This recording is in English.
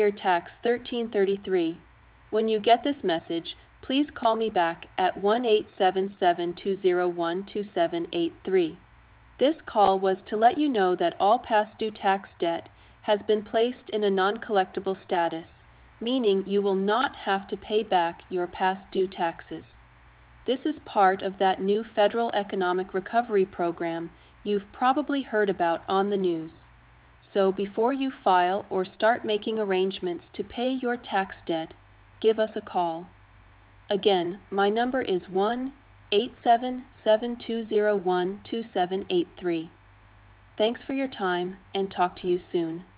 Tax 1333. When you get this message, please call me back at 1-877-201-2783. This call was to let you know that all past due tax debt has been placed in a non-collectible status, meaning you will not have to pay back your past due taxes. This is part of that new federal economic recovery program you've probably heard about on the news. So before you file or start making arrangements to pay your tax debt, give us a call. Again, my number is 1-877-201-2783. Thanks for your time, and talk to you soon.